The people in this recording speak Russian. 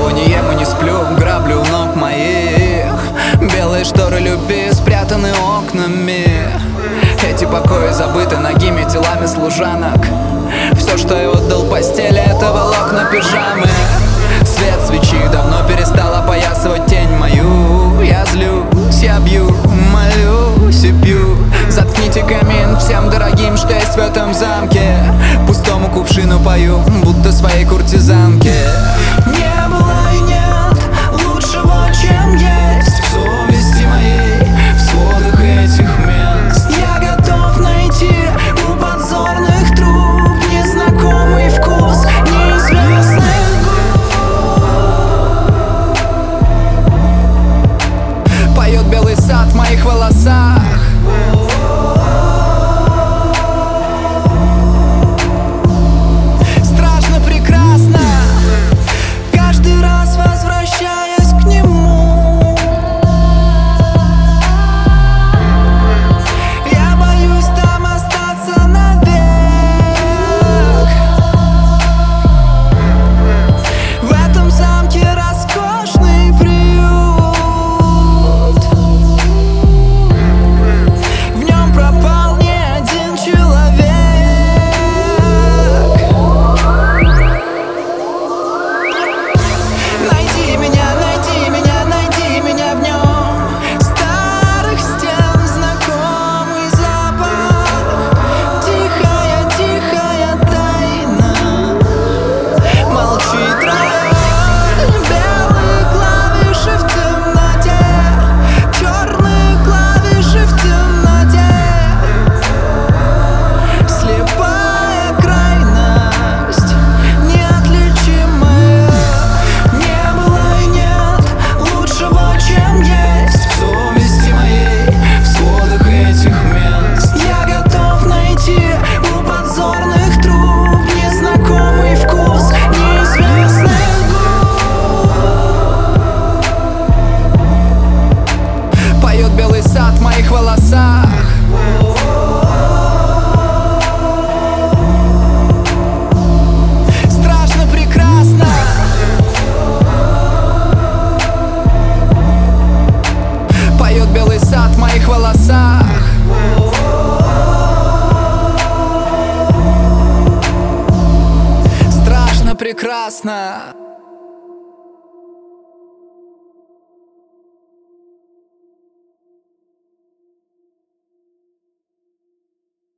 никого не ем и не сплю, граблю у ног моих. Белые шторы любви спрятаны окнами. Эти покои забыты нагими телами служанок. Все, что я отдал постели, это волокна пижамы. Свет свечи давно перестал опоясывать тень мою. Я злюсь, я бью, молюсь и пью. Заткните камин всем дорогим, что есть в этом замке. Пустому кувшину пою, будто своей куртизанке.